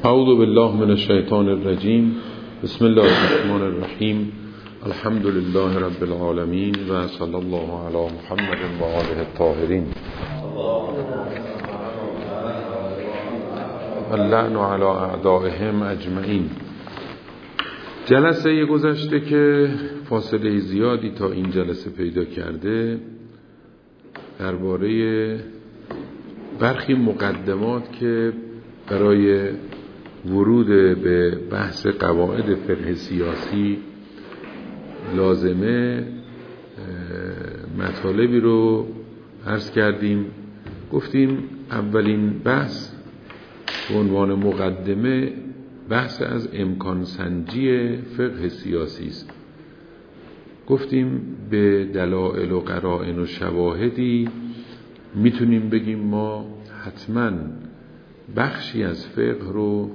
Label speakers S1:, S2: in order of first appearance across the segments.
S1: اعوذ بالله من الشیطان الرجیم. بسم الله الرحمن الرحیم. الحمد لله رب العالمین و صلی الله علی محمد و آله الطاهرین. اللعن علی اعدائهم اجمعین. جلسه گذشته که فاصله زیادی تا این جلسه پیدا کرده، درباره برخی مقدمات که برای ورود به بحث قواعد فقه سیاسی لازمه مطالبی رو عرض کردیم. گفتیم اولین بحث به عنوان مقدمه بحث از امکان سنجی فقه سیاسی است. گفتیم به دلائل و قرائن و شواهدی میتونیم بگیم ما حتما بخشی از فقه رو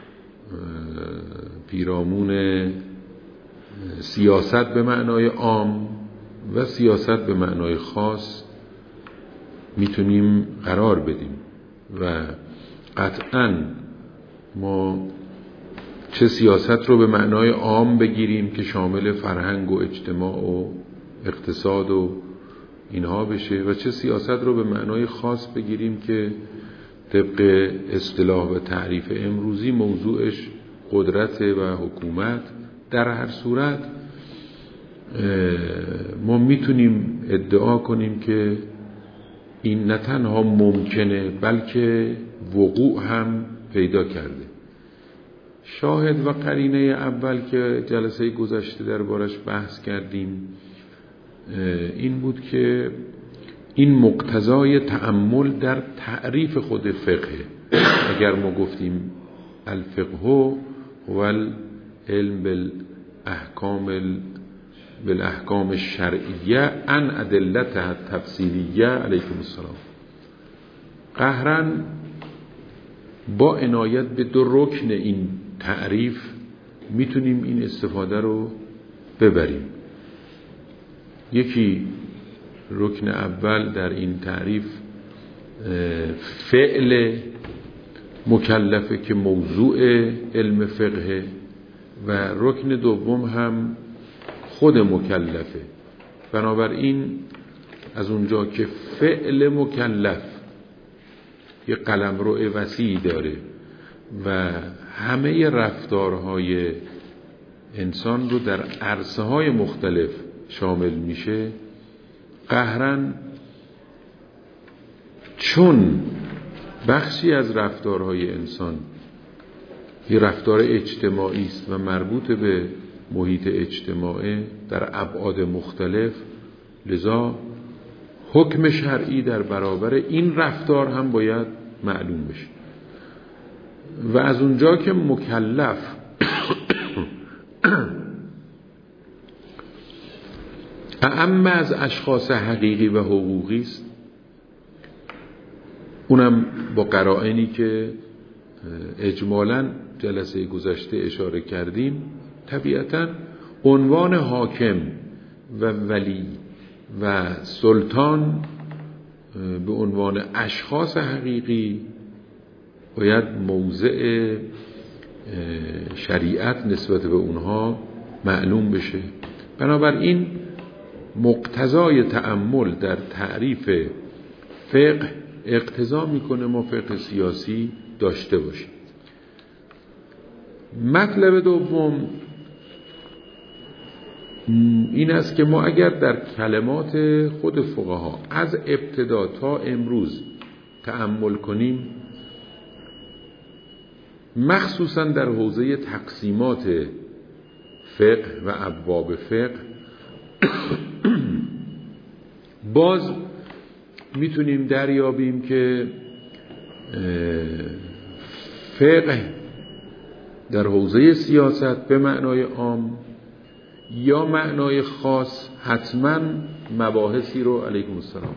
S1: پیرامون سیاست به معنای عام و سیاست به معنای خاص میتونیم قرار بدیم و قطعاً ما چه سیاست رو به معنای عام بگیریم که شامل فرهنگ و اجتماع و اقتصاد و اینها بشه و چه سیاست رو به معنای خاص بگیریم که طبق اصطلاح و تعریف امروزی موضوعش قدرت و حکومت. در هر صورت ما میتونیم ادعا کنیم که این نه تنها ممکنه بلکه وقوع هم پیدا کرده. شاهد و قرینه اول که جلسه گذشته دربارش بحث کردیم این بود که این مقتضای تأمل در تعریف خود فقه. اگر ما گفتیم الفقه و العلم بالاحکام الشرعیه عن ادلتها التفصیلیه علیکم السلام، قهرا با عنایت به دو رکن این تعریف میتونیم این استفاده رو ببریم. یکی رکن اول در این تعریف فعل مکلفه که موضوع علم فقه و رکن دوم هم خود مکلفه. بنابراین از اونجا که فعل مکلف یه قلمرو وسیع داره و همه رفتارهای انسان رو در عرصه های مختلف شامل میشه، قهراً چون بخشی از رفتارهای انسان یه رفتار اجتماعی است و مربوط به محیط اجتماعی در ابعاد مختلف، لذا حکم شرعی در برابر این رفتار هم باید معلوم بشه. و از اونجا که مکلف اعم از اشخاص حقیقی و حقوقی است، اونم با قرائنی که اجمالاً جلسه گذشته اشاره کردیم، طبیعتاً عنوان حاکم و ولی و سلطان به عنوان اشخاص حقیقی باید موضع شریعت نسبت به اونها معلوم بشه. بنابراین مقتضای تأمل در تعریف فقه اقتضا میکنه ما فقه سیاسی داشته باشیم. مطلب دوم این است که ما اگر در کلمات خود فقها از ابتدا تا امروز تأمل کنیم، مخصوصا در حوزه تقسیمات فقه و ابواب فقه، باز میتونیم دریابیم که فقه در حوزه سیاست به معنای عام یا معنای خاص حتما مباحثی رو علیکم السلام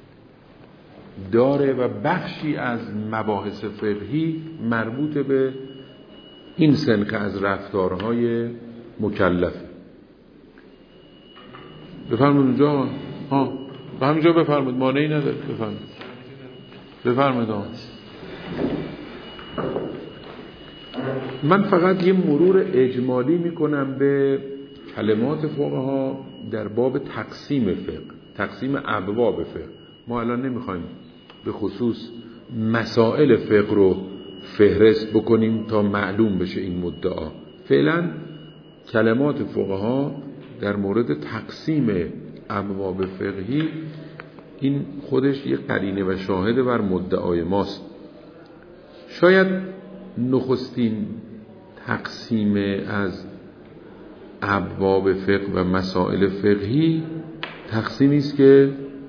S1: داره و بخشی از مباحث فقهی مربوط به این سنخ از رفتارهای مکلفه. بفرمایید اونجا به همینجا بفرمایید، مانعی نداره. بفرمایید من فقط یه مرور اجمالی میکنم به کلمات فقها در باب تقسیم فقه، تقسیم ابواب فقه. ما الان نمیخوایم به خصوص مسائل فقه رو فهرست بکنیم تا معلوم بشه این مدعا. فعلا کلمات فقها در مورد تقسیم ابواب فقهی، این خودش یک قرینه و شاهد بر مدعای ماست. شاید نخستین تقسیم از ابواب فقه و مسائل فقهی تقسیمی است که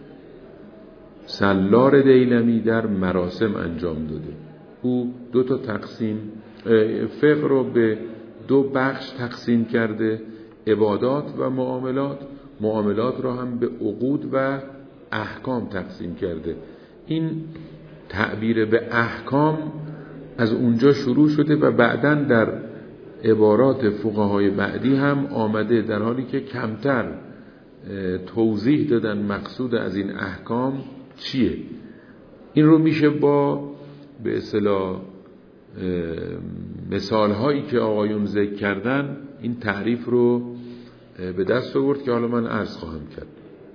S1: سلار دیلمی در مراسم انجام داده. او دو تا تقسیم فقه رو به دو بخش تقسیم کرده، عبادات و معاملات. معاملات را هم به عقود و احکام تقسیم کرده. این تعبیر به احکام از اونجا شروع شده و بعداً در عبارات فقهای بعدی هم آمده، در حالی که کمتر توضیح دادن مقصود از این احکام چیه. این رو میشه با به اصطلاح مثال هایی که آقایون ذکر کردن این تعریف رو به دست آورد که حالا من عرض خواهم کرد.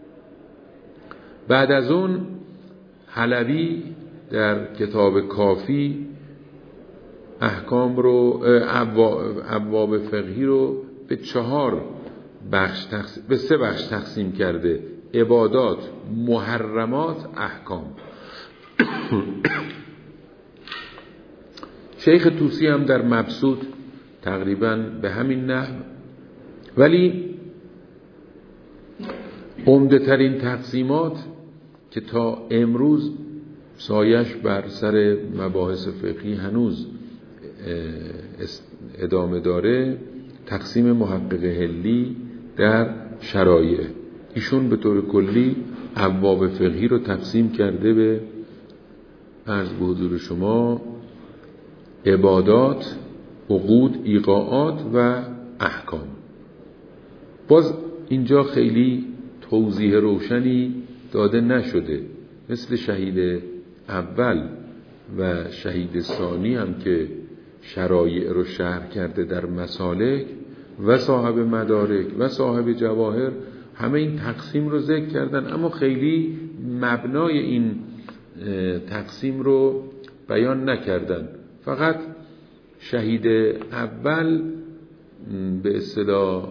S1: بعد از اون حلبی در کتاب کافی احکام رو، ابواب فقهی رو به به سه بخش تقسیم کرده: عبادات، محرمات، احکام. شیخ طوسی هم در مبسوط تقریبا به همین نحو، ولی عمده ترین تقسیمات که تا امروز سایش بر سر مباحث فقهی هنوز ادامه داره، تقسیم محقق حلی در شرایع. ایشون به طور کلی ابواب فقهی رو تقسیم کرده به، عرض به حضور شما، عبادات، عقود، ایقاعات و احکام. باز اینجا خیلی توضیح روشنی داده نشده، مثل شهید اول و شهید ثانی هم که شرایع رو شرح کرده در مسالک، و صاحب مدارک و صاحب جواهر، همه این تقسیم رو ذکر کردن، اما خیلی مبنای این تقسیم رو بیان نکردن. فقط شهید اول به اصطلاح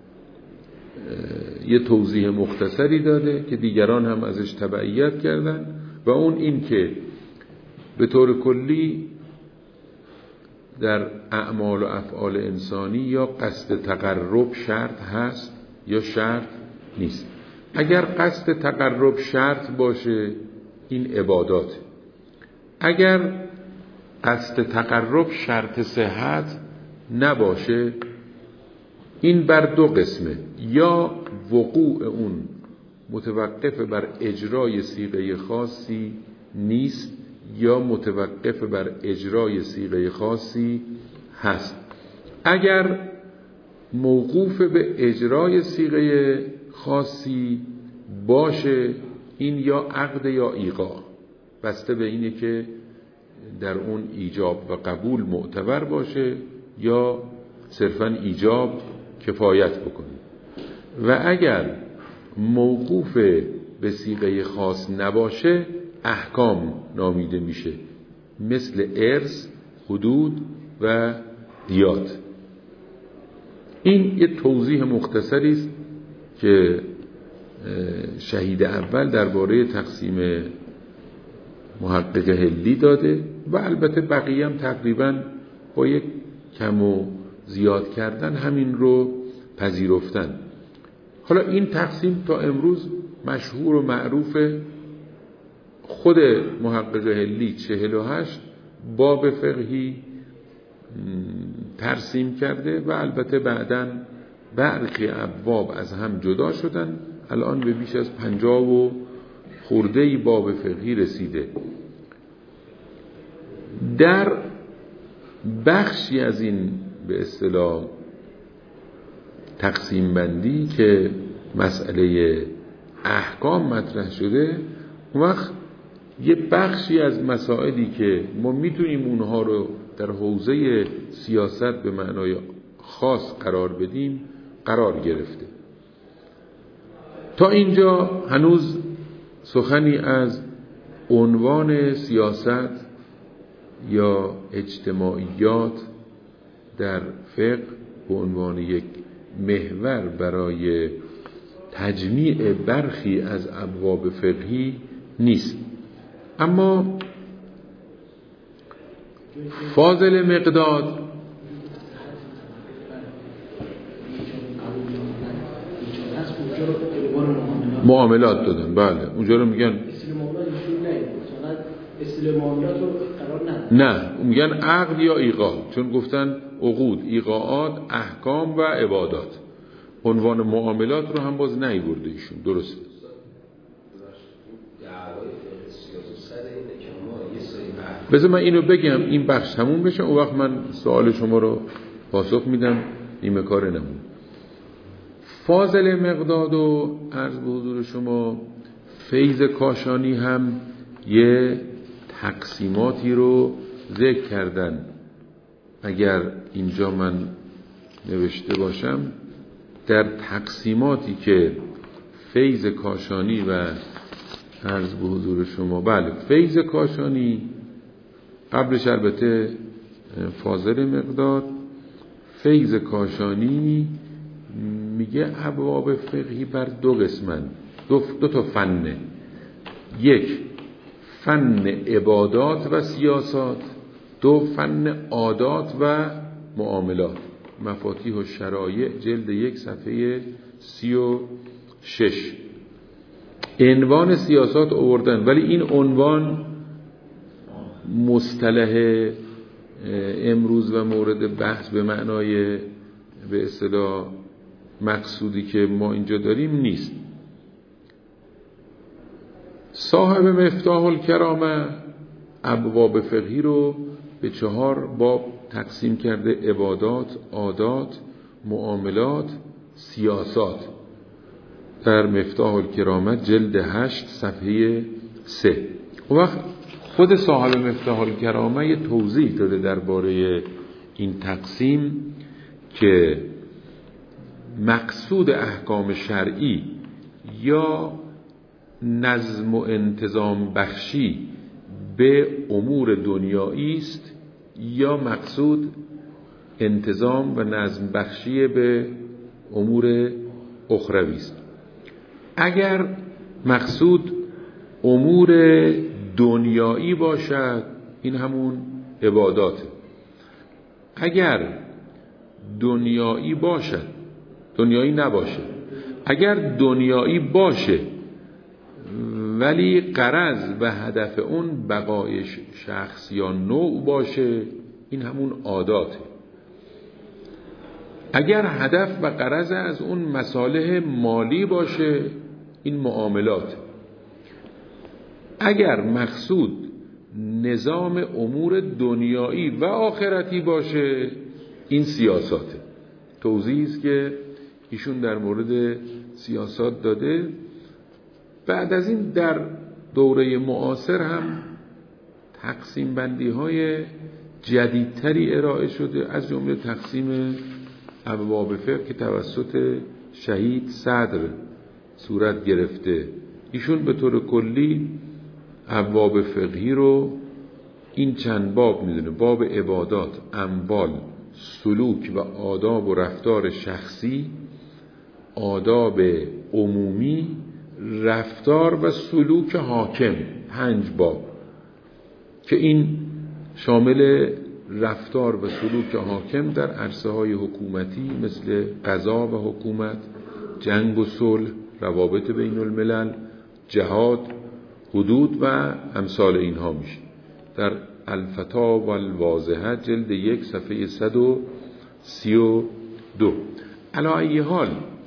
S1: یه توضیح مختصری داده که دیگران هم ازش تبعیت کردن، و اون این که به طور کلی در اعمال و افعال انسانی یا قصد تقرب شرط هست یا شرط نیست. اگر قصد تقرب شرط باشه این عبادات، اگر قصد تقرب شرط صحت نباشه این بر دو قسمه: یا وقوع اون متوقف بر اجرای صیغه خاصی نیست، یا متوقف بر اجرای صیغه خاصی هست. اگر موقوف به اجرای صیغه خاصی باشه این یا عقد یا ایقاع، بسته به اینه که در اون ایجاب و قبول معتبر باشه یا صرفاً ایجاب کفایت بکنه. و اگر موقوف به صیغه خاص نباشه احکام نامیده میشه، مثل ارث، حدود و دیات. این یه توضیح مختصری است که شهید اول درباره تقسیم محقق حلی داده، و البته بقیه هم تقریبا با یک کم و زیاد کردن همین رو پذیرفتن. حالا این تقسیم تا امروز مشهور و معروفه. خود محقق حلی 48 باب فقهی ترسیم کرده، و البته بعداً برخی ابواب از هم جدا شدن. الان به بیش از 50 و خرده‌ای باب فقهی رسیده. در بخشی از این به اصطلاح تقسیم بندی که مسئله احکام مطرح شده، اون وقت یه بخشی از مسائلی که ما میتونیم اونها رو در حوزه سیاست به معنای خاص قرار بدیم قرار گرفته. تا اینجا هنوز سخنی از عنوان سیاست یا اجتماعیات در فقه به عنوان یک محور برای تجمیع برخی از ابواب فقهی نیست. اما فاضل مقداد معاملات دادن. بله اونجا رو میگن نه میگن عقد یا ایقاع، چون گفتن عقود، ایقاعات، احکام و عبادات. عنوان معاملات رو هم باز نیورده ایشون. درسته. بذار من اینو بگم این بخش تموم بشه، اون وقت من سوال شما رو پاسخ میدم. نیمه کار نمون. فاضل مقداد و عرض به حضور شما فیض کاشانی هم یه تقسیماتی رو ذکر کردن. اگر اینجا من نوشته باشم در تقسیماتی که فیض کاشانی و عرض به حضور شما، بله فیض کاشانی قبلش البته فاضل مقداد، فیض کاشانی میگه ابواب فقهی بر دو قسمن، دو تا فنه. یک فن عبادات و سیاسات، دو فن عادات و معاملات. مفاتیح و شرایع جلد 1 صفحه 36. عنوان سیاسات آوردن، ولی این عنوان مصطلح امروز و مورد بحث به معنای به اصطلاح مقصودی که ما اینجا داریم نیست. صاحب مفتاح الکرامه ابواب فقهی رو به 4 باب تقسیم کرده: عبادات، عادات، معاملات، سیاسات. در مفتاح الکرامه جلد 8 صفحه 3. وقت خود صاحب مفتاح الکرامه یه توضیح داده درباره این تقسیم که مقصود احکام شرعی یا نظم و انتظام بخشی به امور دنیایی است یا مقصود انتظام و نظم بخشی به امور اخروی است. اگر مقصود امور دنیایی باشد این همون عباداته. اگر دنیایی باشد، دنیایی نباشه، اگر دنیایی باشه ولی غرض و هدف اون بقای شخص یا نوع باشه این همون عاداته. اگر هدف و غرض از اون مصالح مالی باشه این معاملات. اگر مقصود نظام امور دنیایی و آخرتی باشه این سیاساته. توضیحی است که ایشون در مورد سیاسات داده. بعد از این در دوره معاصر هم تقسیم بندی های جدیدتری ارائه شده، از جمله تقسیم ابواب فقه که توسط شهید صدر صورت گرفته. ایشون به طور کلی ابواب فقهی رو این چند باب میدونه: باب عبادات، اموال، سلوک و آداب و رفتار شخصی، آداب عمومی، رفتار و سلوک حاکم. 5 باب که این شامل رفتار و سلوک حاکم در عرصه های حکومتی مثل قضا و حکومت، جنگ و صلح، روابط بین الملل، جهاد، حدود و امثال اینها میشه. در الفتاوی الواضحه جلد 1 صفحه 132. علی ای حال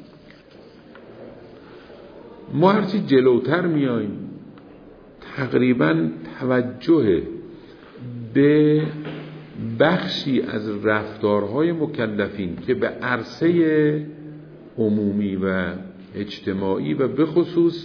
S1: ما هرچی جلوتر میاییم تقریبا توجه به بخشی از رفتارهای مکلفین که به عرصه عمومی و اجتماعی و به خصوص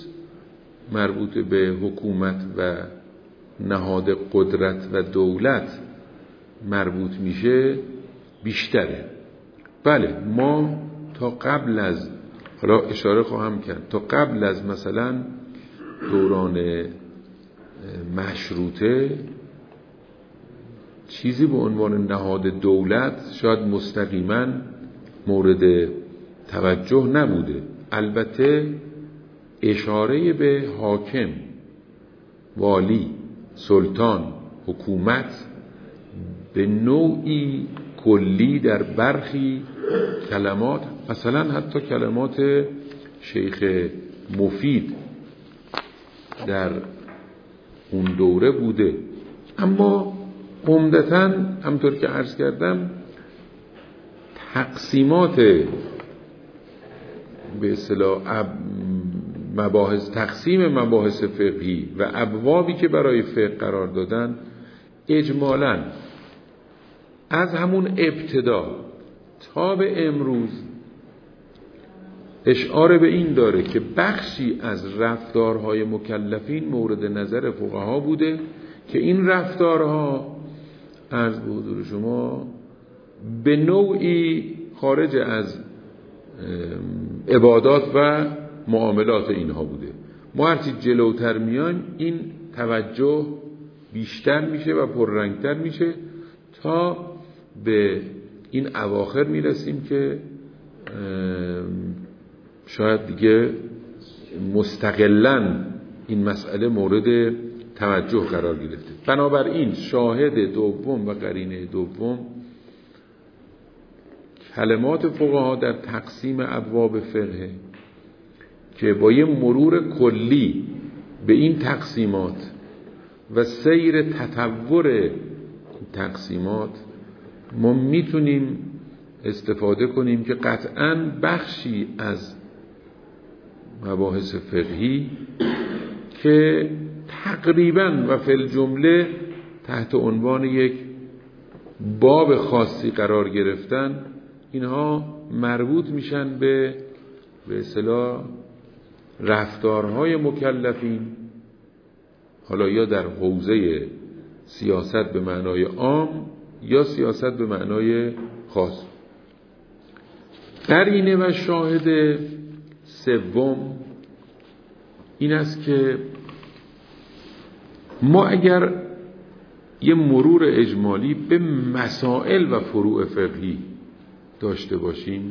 S1: مربوط به حکومت و نهاد قدرت و دولت مربوط میشه بیشتره. بله ما تا قبل از، حالا اشاره خواهم کرد، تا قبل از مثلا دوران مشروطه چیزی به عنوان نهاد دولت شاید مستقیما مورد توجه نبوده. البته اشاره به حاکم، والی، سلطان، حکومت به نوعی کلی در برخی کلمات، مثلا حتی کلمات شیخ مفید در اون دوره بوده، اما عمدتاً همطور که عرض کردم تقسیمات به اصطلاح تقسیم مباحث فقهی و ابوابی که برای فقه قرار دادن اجمالاً از همون ابتدا تا به امروز اشاره به این داره که بخشی از رفتارهای مکلفین مورد نظر فقها بوده که این رفتارها عرض به حضور شما به نوعی خارج از عبادات و معاملات اینها بوده. ما هرچی جلوتر میایم این توجه بیشتر میشه و پررنگتر میشه تا به این اواخر میرسیم که شاید دیگه مستقلاً این مسئله مورد توجه قرار گرفته. بنابراین شاهد دوم و قرینه دوم کلمات فقها در تقسیم ابواب فقه که با یه مرور کلی به این تقسیمات و سیر تطور تقسیمات ما میتونیم استفاده کنیم که قطعاً بخشی از مباحث فقهی که تقریباً و فی الجمله تحت عنوان یک باب خاصی قرار گرفتن، اینها مربوط میشن به اصطلاح رفتارهای مکلفین، حالا یا در حوزه سیاست به معنای عام یا سیاست به معنای خاص. قرینه و شاهد سوم این است که ما اگر یه مرور اجمالی به مسائل و فروع فقهی داشته باشیم،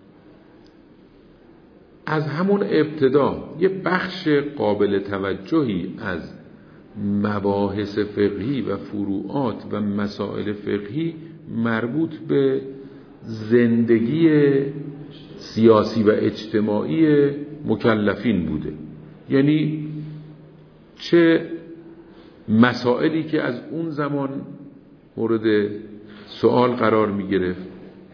S1: از همون ابتدا یه بخش قابل توجهی از مباحث فقهی و فروعات و مسائل فقهی مربوط به زندگی سیاسی و اجتماعی مکلفین بوده. یعنی چه مسائلی که از اون زمان مورد سوال قرار می گرفت،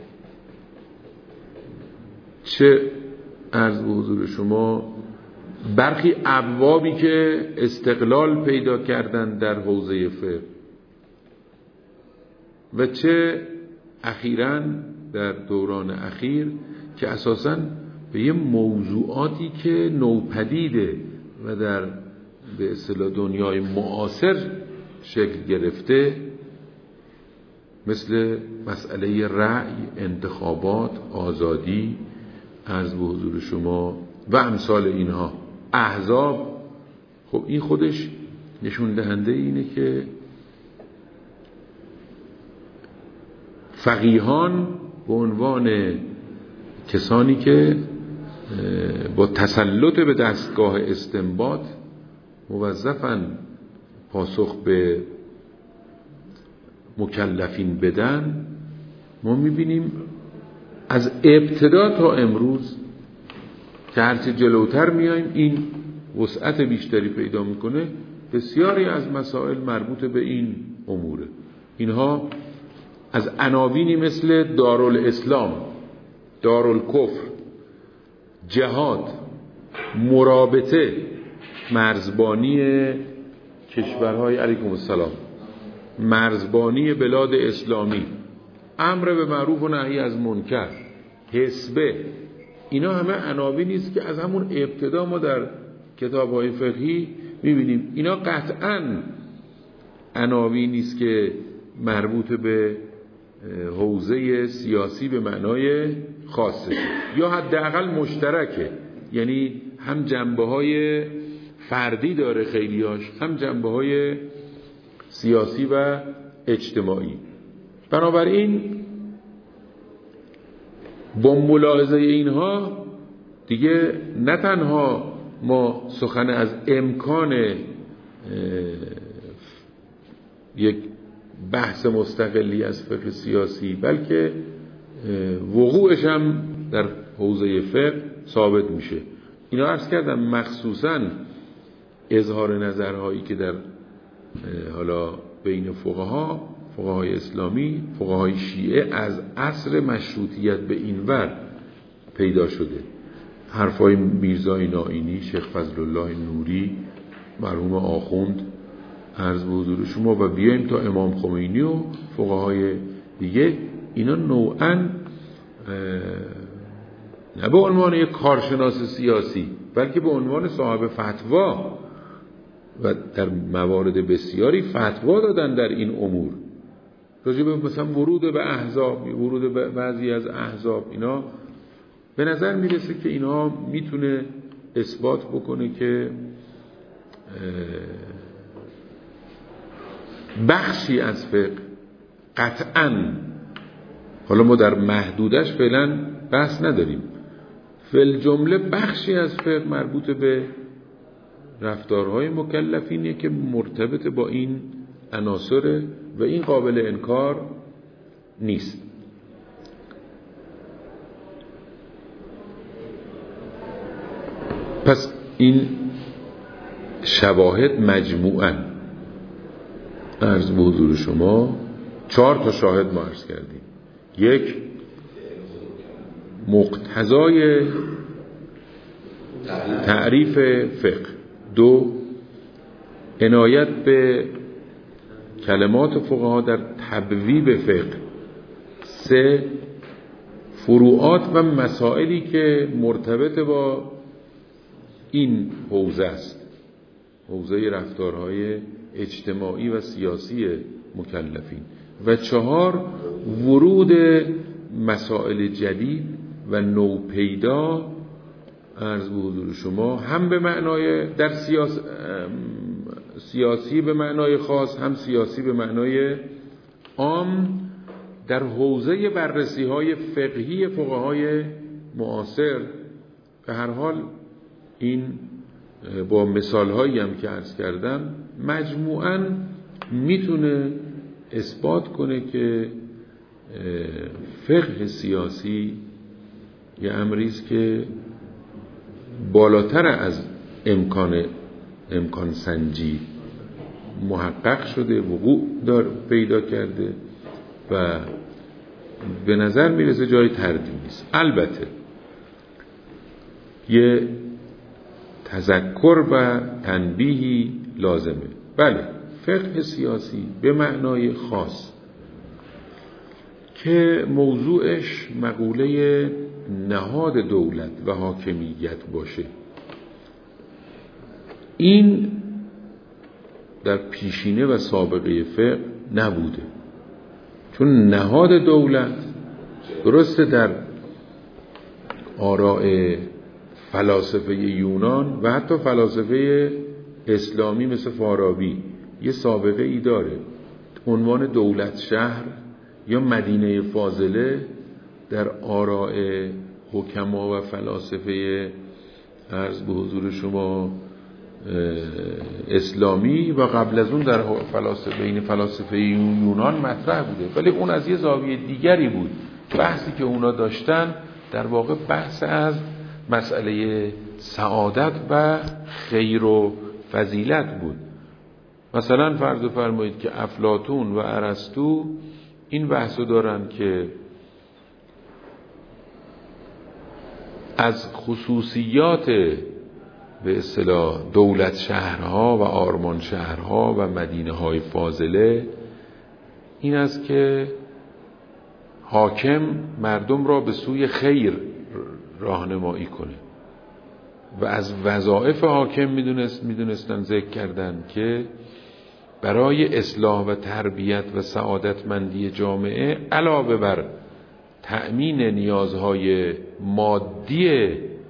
S1: چه عرض به حضور شما برخی ابوابی که استقلال پیدا کردن در حوزه فقه، و چه اخیراً در دوران اخیر که اساساً به یه موضوعاتی که نوپدیده و در به اصطلاح دنیای معاصر شکل گرفته، مثل مسئله رأی، انتخابات، آزادی، عرض به حضور شما و امثال اینها، احزاب، خب این خودش نشون دهنده اینه که فقیهان به عنوان کسانی که با تسلط به دستگاه استنباط موظفن پاسخ به مکلفین بدن، ما میبینیم از ابتدا تا امروز که هرچه جلوتر میایم این وسعت بیشتری پیدا میکنه. بسیاری از مسائل مربوط به این اموره. اینها از عناوینی مثل دارالاسلام، دارالکفر، جهاد، مرابطه، مرزبانی کشورهای علیکم السلام، مرزبانی بلاد اسلامی، امر به معروف و نهی از منکر، حسبه، اینا همه عناوینی است که از همون ابتدا ما در کتاب‌های فقهی می‌بینیم. اینا قطعاً عناوینی است که مربوط به حوزه سیاسی به معنای خاصه یا حداقل مشترکه، یعنی هم جنبه‌های فردی داره خیلیاش، هم جنبه‌های سیاسی و اجتماعی. بنابراین با ملاحظه اینها دیگه نه تنها ما سخن از امکان یک بحث مستقلی از فقه سیاسی، بلکه وقوعش هم در حوزه فقه ثابت میشه. اینا عرض کردم مخصوصاً اظهار نظرهایی که در حالا بین فقهای اسلامی، فقهای شیعه از عصر مشروطیت به اینور پیدا شده. حرفای میرزای نائینی، شیخ فضل الله نوری، مرحوم آخوند، عرض به حضور شما، و بیایم تا امام خمینی و فقهای دیگه، اینا نوعاً نه به عنوان یک کارشناس سیاسی بلکه به عنوان صاحب فتوا و در موارد بسیاری فتوا دادن در این امور، راجع به مثلا ورود به احزاب، ورود به بعضی از احزاب. اینا به نظر میرسه که اینا میتونه اثبات بکنه که بخشی از فقه قطعاً، حالا ما در محدودش فعلا بحث نداریم، فل جمله بخشی از فقه مربوط به رفتارهای مکلفینه که مرتبط با این عناصر و این قابل انکار نیست. پس این شواهد مجموعاً عرض به حضور شما 4 تا شاهد ما عرض کردیم. 1 مقتضای تعریف فقه، 2 عنایت به کلمات فقها در تبویب فقه، 3 فروعات و مسائلی که مرتبط با این حوزه است، حوزه رفتارهای اجتماعی و سیاسی مکلفین، و 4 ورود مسائل جدید و نوپیدا عرض به حضور شما، هم به معنای در سیاسی به معنای خاص، هم سیاسی به معنای عام، در حوزه بررسی های فقهی فقهای معاصر. به هر حال این با مثال هایی هم که عرض کردم مجموعاً میتونه اثبات کنه که فقه سیاسی یه امریست که بالاتر از امکان سنجی محقق شده، وقوع پیدا کرده و به نظر میرسه جای تردید نیست. البته یه تذکر و تنبیهی لازمه. بله، فقه سیاسی به معنای خاص که موضوعش مقوله نهاد دولت و حاکمیت باشه، این در پیشینه و سابقه فقه نبوده. چون نهاد دولت درسته در آراء فلاسفه یونان و حتی فلاسفه اسلامی مثل فارابی یه سابقه ای داره. عنوان دولت شهر یا مدینه فاضله در آراء حکما و فلاسفه عرض به حضور شما اسلامی و قبل از اون در بین فلاسفه یونان مطرح بوده، ولی اون از یه زاویه دیگری بود. بحثی که اونا داشتن در واقع بحث از مسئله سعادت و خیر و فضیلت بود. مثلا فرض فرمایید که افلاطون و ارسطو این بحثو دارن که از خصوصیات به اصطلاح دولت شهرها و آرمان شهرها و مدینه های فاضله این است که حاکم مردم را به سوی خیر راهنمایی کنه و از وظایف حاکم میدونستن ذکر کردن که برای اصلاح و تربیت و سعادتمندی جامعه علاوه بر تأمین نیازهای مادی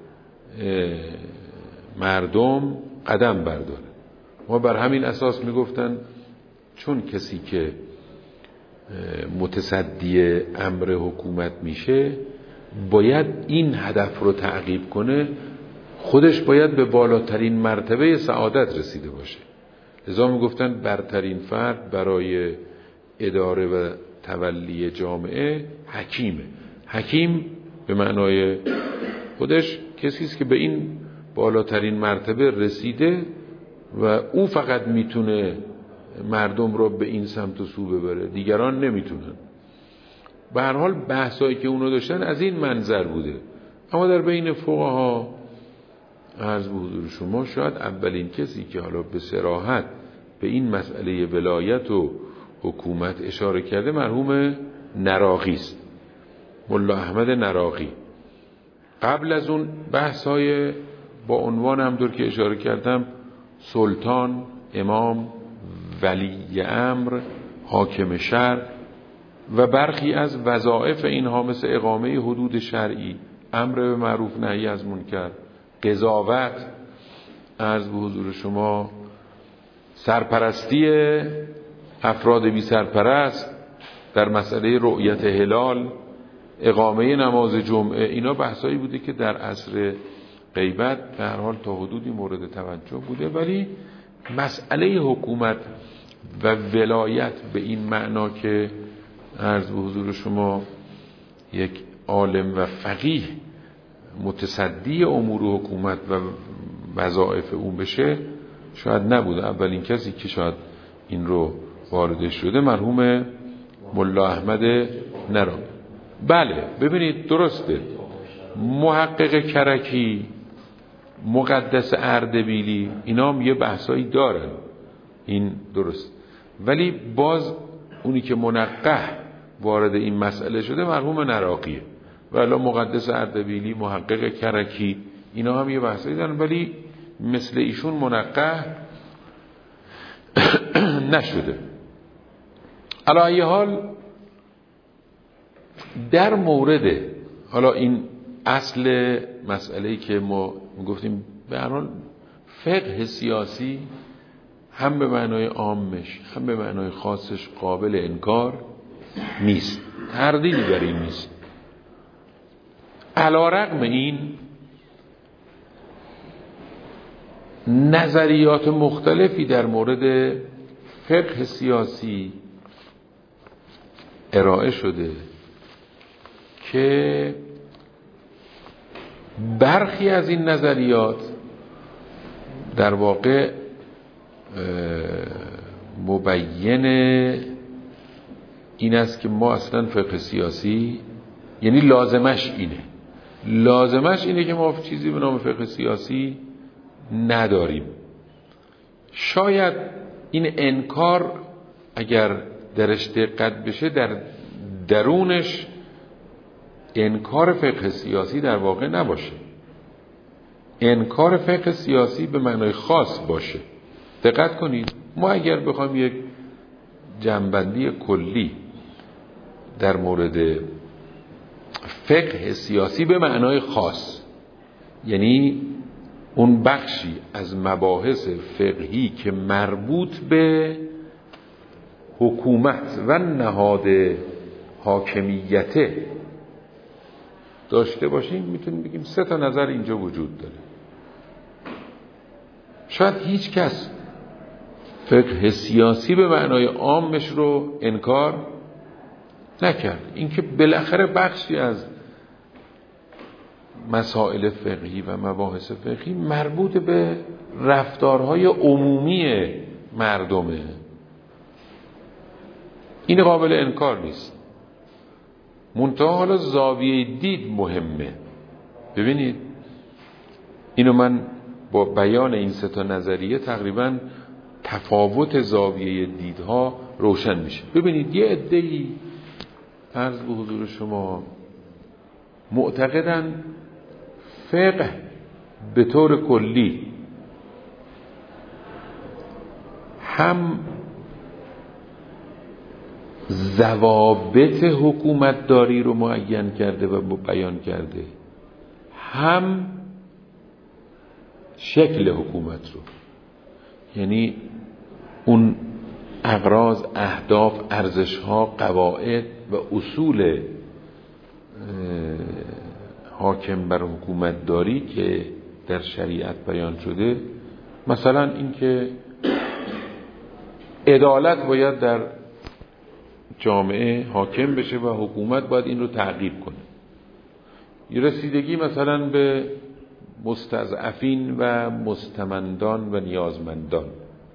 S1: مردم قدم برداره. ما بر همین اساس میگفتن چون کسی که متصدی امر حکومت میشه باید این هدف رو تعقیب کنه، خودش باید به بالاترین مرتبه سعادت رسیده باشه. لذا میگفتن برترین فرد برای اداره و تولی جامعه حکیمه. حکیم به معنای خودش کسی است که به این بالاترین مرتبه رسیده و او فقط میتونه مردم رو به این سمت و سو ببره، دیگران نمیتونن. به هر حال بحثایی که اونو داشتن از این منظر بوده. اما در بین فقها عرض به حضور شما شاید اولین کسی که حالا به صراحت به این مسئله ولایت و حکومت اشاره کرده مرحوم نراقی است، ملا احمد نراقی. قبل از اون بحث‌های با عنوان همطور که اشاره کردم سلطان، امام، ولی امر، حاکم شرع و برخی از وظایف اینها مثل اقامه حدود شرعی، امر به معروف نهی از منکر، قضاوت، عرض به حضور شما سرپرستی افراد بی سرپرست در مسئله رؤیت هلال، اقامه نماز جمعه، اینا بحثایی بوده که در عصر غیبت به هر حال تا حدودی مورد توجه بوده. ولی مسئله حکومت و ولایت به این معنا که عرض به حضور شما یک عالم و فقیه متصدی امور حکومت و وظایف اون بشه شاید نبوده. اولین کسی که شاید این رو واردش شده مرحوم ملا احمد نراقی. بله ببینید درسته، محقق کرکی، مقدس اردبیلی، اینا هم یه بحثایی دارن، این درست. ولی باز اونی که منقح وارد این مسئله شده مرحوم نراقیه. ولی مقدس اردبیلی، محقق کرکی، اینا هم یه بحثایی دارن ولی مثل ایشون منقح نشده. علی ای حال در مورد حالا این اصل مسئله‌ای که ما گفتیم به هر حال فقه سیاسی هم به معنای عامش هم به معنای خاصش قابل انکار نیست، تردیدی بر این نیست. علی رغم این نظریات مختلفی در مورد فقه سیاسی ارائه شده که برخی از این نظریات در واقع مبین این است که ما اصلا فقه سیاسی یعنی لازمش اینه که ما چیزی به نام فقه سیاسی نداریم. شاید این انکار اگر درش دقت بشه در درونش انکار فقه سیاسی در واقع نباشه، انکار فقه سیاسی به معنای خاص باشه. دقت کنید، ما اگر بخوایم یک جنبندی کلی در مورد فقه سیاسی به معنای خاص، یعنی اون بخشی از مباحث فقهی که مربوط به حکومت و نهاد حاکمیته داشته باشیم، میتونیم بگیم 3 تا نظر اینجا وجود داره. شاید هیچ کس فقه سیاسی به معنای عامش رو انکار نکرد. اینکه بالاخره بخشی از مسائل فقهی و مباحث فقهی مربوط به رفتارهای عمومی مردمه، این قابل انکار نیست. منتها حالا زاویه دید مهمه. ببینید اینو من با بیان این 3 تا نظریه تقریبا تفاوت زاویه دیدها روشن میشه. ببینید یه عده‌ای عرض به حضور شما معتقدن فقه به طور کلی هم ضوابط حکومتداری رو معین کرده و بیان کرده، هم شکل حکومت رو، یعنی اون اغراض، اهداف، ارزش‌ها، قواعد و اصول حاکم بر حکومتداری که در شریعت بیان شده، مثلا اینکه عدالت باید در جامعه حاکم بشه و حکومت باید این رو تعقیب کنه، رسیدگی مثلا به مستضعفین و مستمندان و نیازمندان.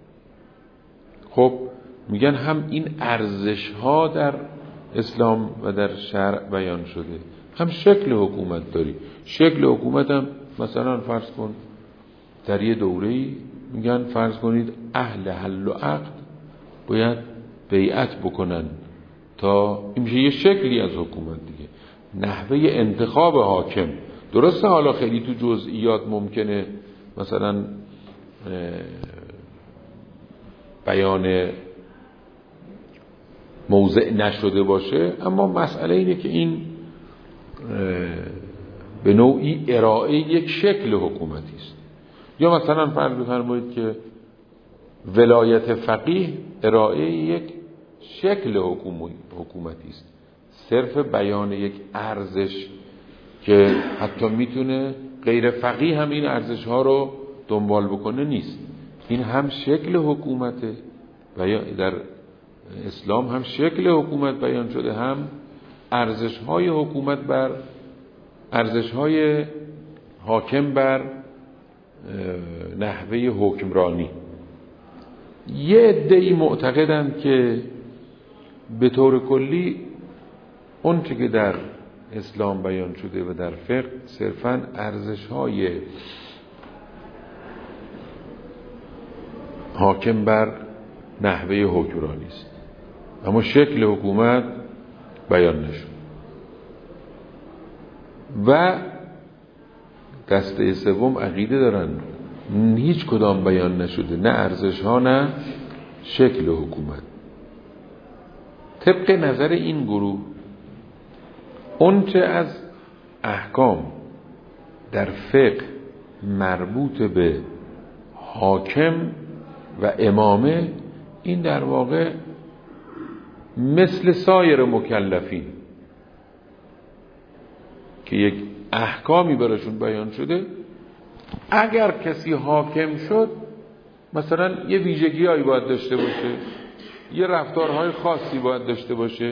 S1: خب میگن هم این ارزش ها در اسلام و در شرع بیان شده، هم شکل حکومت داری. شکل حکومت هم مثلا فرض کن در یه دوره‌ای میگن فرض کنید اهل حل و عقد باید بیعت بکنن تا این میشه یه شکلی از حکومت دیگه. نحوه انتخاب حاکم درسته، حالا خیلی تو جزئیات ممکنه مثلا بیان موضع نشده باشه، اما مسئله اینه که این به نوعی ارائه یک شکل حکومتی است. یا مثلا فرض بفرمایید که ولایت فقیه ارائه یک شکل حکومتی است، صرف بیان یک ارزش که حتی میتونه غیر فقیه هم این ارزش ها رو دنبال بکنه نیست. این هم شکل حکومته و در اسلام هم شکل حکومت بیان شده، هم ارزش های حکومت بر ارزش های حاکم بر نحوه حکمرانی. یه عده‌ای معتقدند که به طور کلی اون چه که در اسلام بیان شده و در فقه صرفاً ارزش‌های حاکم بر نحوه حکمرانی است، اما شکل حکومت بیان نشد. و دسته سوم عقیده دارن هیچ کدام بیان نشده، نه ارزش‌ها نه شکل حکومت. طبق نظر این گروه اونچه از احکام در فقه مربوط به حاکم و امامه، این در واقع مثل سایر مکلفین که یک احکامی براشون بیان شده، اگر کسی حاکم شد مثلا یه ویژگی‌هایی باید داشته باشه، یه رفتارهای خاصی باید داشته باشه.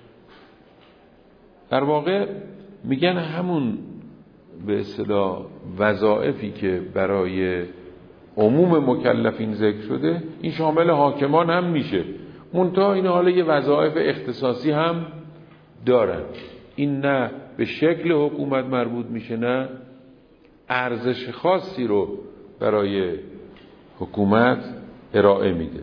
S1: در واقع میگن همون به اصطلاح وظایفی که برای عموم مکلفین ذکر شده این شامل حاکمان هم میشه، منتها این حالا یه وظایف اختصاصی هم دارن. این نه به شکل حکومت مربوط میشه، نه ارزش خاصی رو برای حکومت ارائه میده.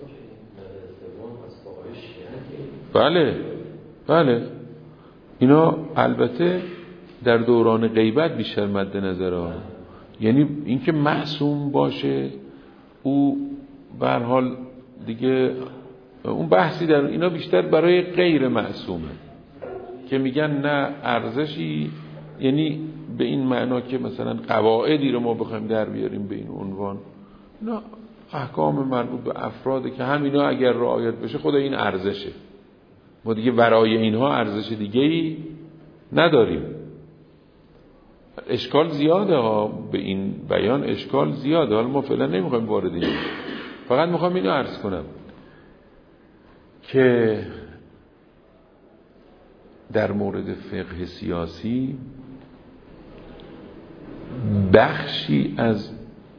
S1: بله اینا البته در دوران غیبت بیشتر مد نظره، یعنی اینکه معصوم باشه او به هر حال دیگه اون بحثی در اینا بیشتر برای غیر معصومه که میگن نه ارزشی، یعنی به این معنا که مثلا قواعدی رو ما بخوایم در بیاریم به این عنوان، نه احکام مربوط به افراده که همینا اگر رعایت بشه خود این ارزشه، ما دیگه برای اینها ارزش دیگه‌ای نداریم. اشکال زیاده ها به این بیان، اشکال زیاده، حالا ما فعلا نمیخوایم وارد این، فقط میخوام اینو عرض کنم که در مورد فقه سیاسی بخشی از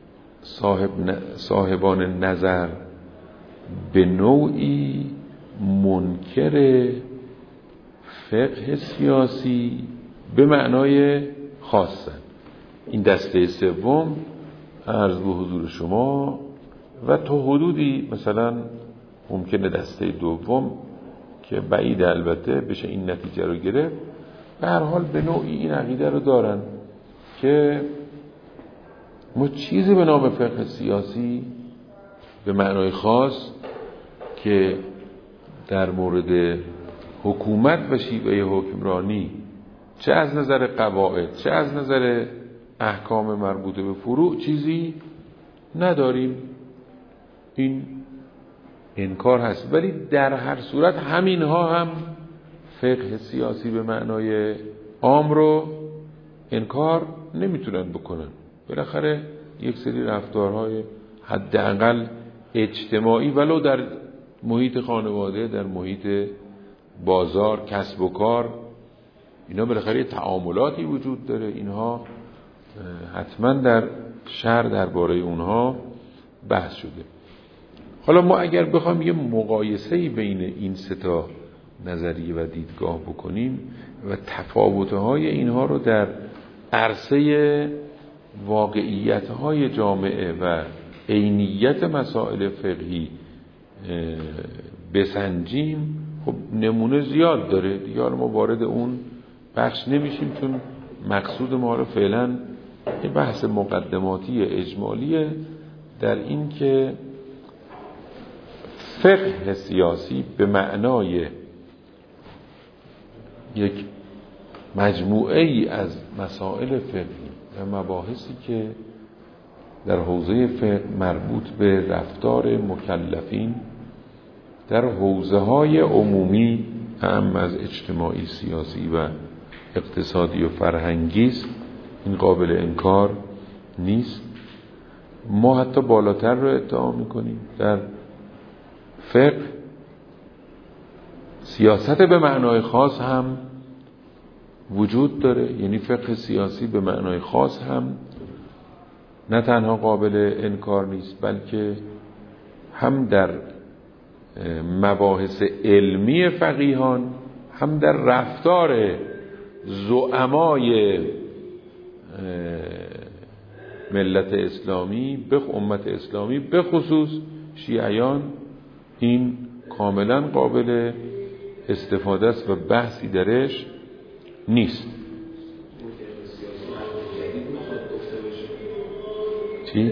S1: صاحبان نظر به نوعی منکر فقه سیاسی به معنای خاصن. این دسته سوم عرض به حضور شما و تا حدودی مثلا ممکنه دسته دوم که بعید البته بشه این نتیجه رو گرفت، به هر حال به نوعی این عقیده رو دارن که ما چیزی به نام فقه سیاسی به معنای خاص که در مورد حکومت و شیوه حکمرانی، چه از نظر قواعد چه از نظر احکام مربوطه به فروع، چیزی نداریم. این انکار هست. ولی در هر صورت همینها هم فقه سیاسی به معنای عام رو انکار نمیتونن بکنن. بالاخره یک سری رفتارهای حداقل اجتماعی، ولو در محیط خانواده، در محیط بازار، کسب و کار، اینا بالاخره تعاملاتی وجود داره. اینها حتما در شرع درباره اونها بحث شده. حالا ما اگر بخوایم یه مقایسه‌ای بین این سه تا نظریه و دیدگاه بکنیم و تفاوت‌های اینها رو در عرصه واقعیت‌های جامعه و عینیت مسائل فقهی بسنجیم، خب نمونه زیاد داره دیگه. حالا ما وارد اون بخش نمیشیم، چون مقصود ما رو فعلا یه بحث مقدماتی اجمالیه در این که فقه سیاسی به معنای یک مجموعه ای از مسائل فقهی و مباحثی که در حوزه فقه مربوط به رفتار مکلفین در حوزه‌های عمومی اهم از اجتماعی، سیاسی و اقتصادی و فرهنگی است، این قابل انکار نیست. ما حتی بالاتر رو ادعا می‌کنیم در فقه سیاست به معنای خاص هم وجود داره. یعنی فقه سیاسی به معنای خاص هم نه تنها قابل انکار نیست، بلکه هم در مباحث علمی فقیهان، هم در رفتار زعمای ملت اسلامی، به امت اسلامی، به خصوص شیعیان، این کاملا قابل استفاده است و بحثی درش نیست. چی؟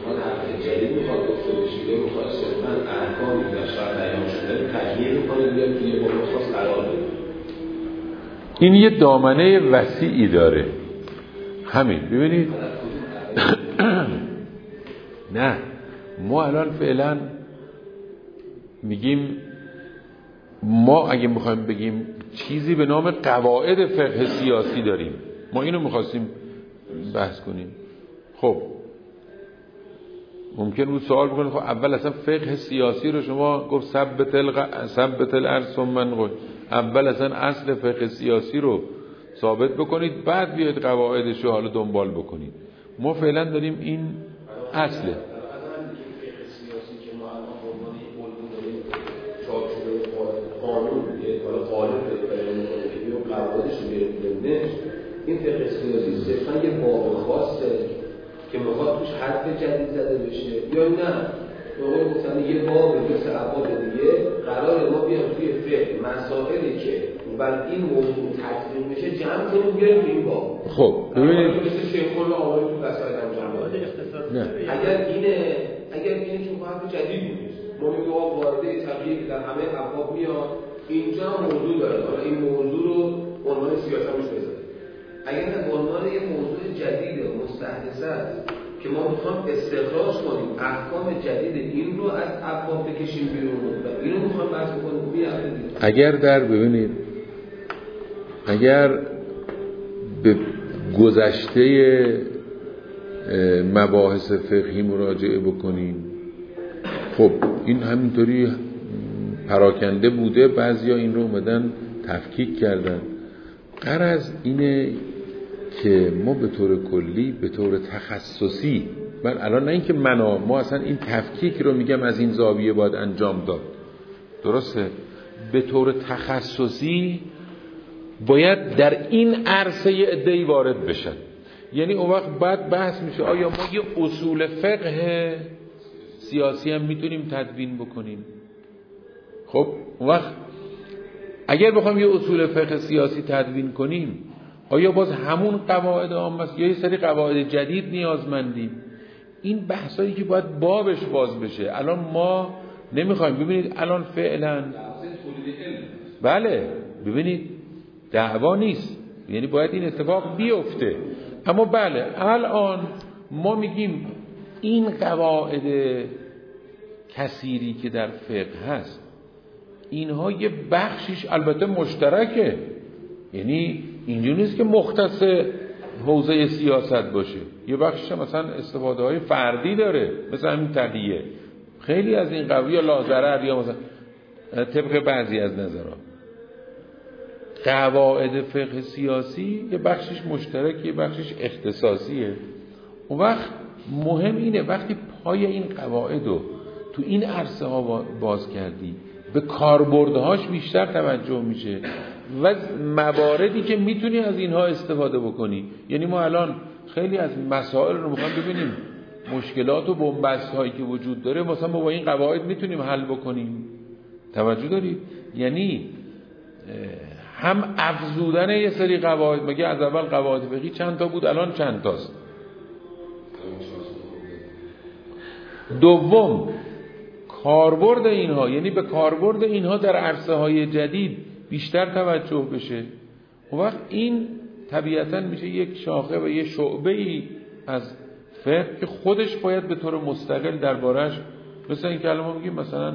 S1: این یه دامنه وسیعی داره. همین ببینید نه، ما الان فعلا میگیم، ما اگه میخوایم بگیم چیزی به نام قواعد فقه سیاسی داریم، ما اینو میخواستیم بحث کنیم. خب ممکن بود سوال بکنید خب اول اصلا فقه سیاسی رو شما گفت ثبت الارض ثم انقل، اول اصلا اصل فقه سیاسی رو ثابت بکنید بعد بیاید قواعدش رو حالا دنبال بکنید. ما فعلا داریم این اصله.
S2: این فقه سیاسی صرفا یه باب خاصه که میخواد توش حرف جدید زده بشه یا نه؟ به گفتن یه باب مثل ابواب دیگه قراره ما بیام توی فقه مسائلی که بر این موضوع تطبیق میشه جمع کنیم بیاریم توی این باب.
S1: خب ببینید
S2: مثل شیخ الله آوری تو مسائل انجام داده. اگر اینه که حرف جدید نیست، ما میگیم وارد تغییر در همه ابواب میاد، اینجا موضوع داره، حالا این موضوع رو عنوان سیاست روش بذاریم. اگر به عنوان یک موضوع جدید مستحدث است که ما میخوام استخراج کنیم احکام جدید این رو از ابواب بکشیم بیرون و اینو میخوام بحث بکنیم،
S1: ببینید اگر به گذشته مباحث فقهی مراجعه بکنیم، خب این همینطوری پراکنده بوده، بعضیا این رو اومدن تفکیک کردن. غرض اینه که ما به طور کلی، به طور تخصصی، من الان نه اینکه ما اصلا این تفکیک رو میگم از این زاویه باید انجام داد، درسته، به طور تخصصی باید در این عرصه عده‌ای وارد بشن. یعنی اون وقت بعد بحث میشه آیا ما یه اصول فقه سیاسی هم میتونیم تدوین بکنیم. خب اون وقت اگر بخوام یه اصول فقه سیاسی تدوین کنیم، آیا باز همون قواعد عام است یا یه سری قواعد جدید نیازمندیم؟ این بحثایی که باید بابش باز بشه. الان ما نمیخوایم، ببینید الان فعلا بله ببینید دعوا نیست، یعنی باید این اتفاق بیفته. اما بله الان ما میگیم این قواعد کثیری که در فقه هست اینها یه بخشش البته مشترکه، یعنی اینجوری نیست که مختص حوزه سیاست باشه، یه بخشش مثلا استفاده های فردی داره، مثلا همین تهیه خیلی از این قوی یا لازرر یا مثلا طبق بعضی از نظرات. قواعد فقه سیاسی یه بخشش مشترک یه بخشش اختصاصیه. اون وقت مهم اینه وقتی پای این قواعد رو تو این عرصه ها باز کردی به کاربردهاش بیشتر توجه میشه و مواردی که میتونی از اینها استفاده بکنی. یعنی ما الان خیلی از مسائل رو میخوام ببینیم مشکلات و بنبست هایی که وجود داره مثلا ما با این قواعد میتونیم حل بکنیم. توجه دارید؟ یعنی هم افزودن یه سری قواعد، مگه از اول قواعد فقهی چند تا بود الان چند تاست؟ دوم کاربرد اینها، یعنی به کاربرد اینها در عرصه های جدید بیشتر توجه بشه. اون وقت این طبیعتاً میشه یک شاخه و یک شعبه ای از فقه که خودش باید به طور مستقل دربارش، مثلا این کلمه میگیم مثلا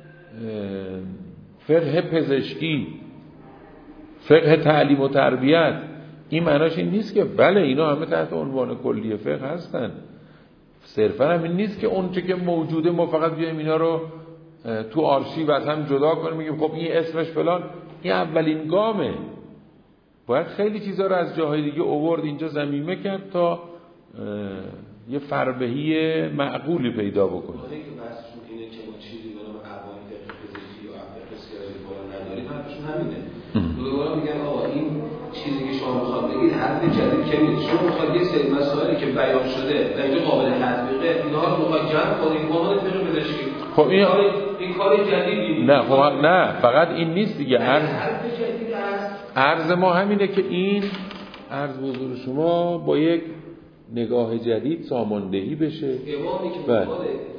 S1: فقه پزشکی، فقه تعلیم و تربیت، این معناش این نیست که بله اینا همه تحت عنوان کلی فقه هستن، صرفا هم این نیست که اون چه که موجوده ما فقط بیایم اینا رو تو آرشیو از هم جدا کنیم میگیم خب این اسمش فلان. این اولین گامه، باید خیلی چیزا رو از جاهای دیگه آورد اینجا ضمیمه کرد تا یه فربهی معقولی پیدا بکنه.
S2: اینه که بحثشون اینه که ما چیزی به نام قواعد پزشکی یا اختصاصی بالا نداریم، حرفشون همینه. دوباره میگن آقا این چیزی که شما میخواد بگید حرف جدید که نیست، شما میخواد یه سری مسائلی که بیان شده و اینجا قابل تطبیقه اینها رو میخواد جمع کنید با عنوان فقه پزشکی.
S1: خب
S2: این کار جدیدی
S1: نه، خب نه فقط این نیست دیگه. عرض ما همینه که این عرض حضور شما با یک نگاه جدید ساماندهی بشه.
S2: امامی که حالا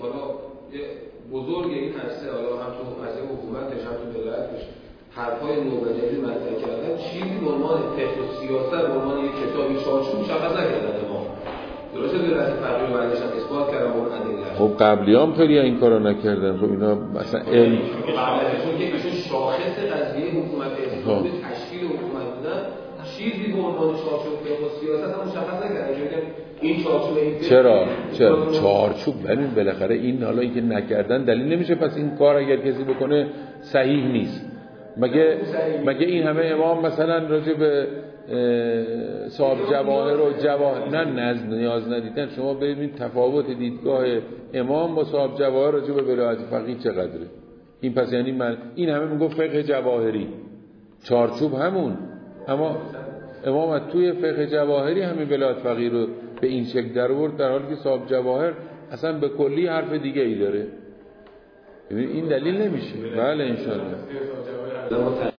S2: بزرگ این هسته، حالا هم تو از حکومتش هم تو ولایتش حرفای نو و جدید مطرح کردن، چیزی به عنوان فقه و سیاست به عنوان یک کتابی چارچوب مشخص نکردن. ما درسته دولت فقیه و بندش هم اثبات کردن با ادله.
S1: خب قبلیام خیلی این کارو نکردن. خب اینا مثلا علم
S2: قبلیشون که ایشون شاخص قضیه حکومت اسلامی تشکیل حکومت بودن، چیزی به عنوان چارچوب فقه و سیاست هم مشخص نکردن که بگن این چارچوب این
S1: چرا چارچوب. ببین بالاخره این حالا اینکه نکردن دلیل نمیشه پس این کار اگر کسی بکنه صحیح نیست. مگه این همه امام مثلا راجع به صاحب جواهر و جواهر نیاز ندیدن؟ شما ببینید تفاوت دیدگاه امام با صاحب جواهر راجع به ولایت فقیه چقدره. این پس یعنی من این همه میگم فقه جواهری چارچوب همون، اما امام توی فقه جواهری همین ولایت فقیه رو به این شکل در آورد، در حالی که صاحب جواهر اصلا به کلی حرف دیگه ای داره. این دلیل نمیشه. بله انشاءالله.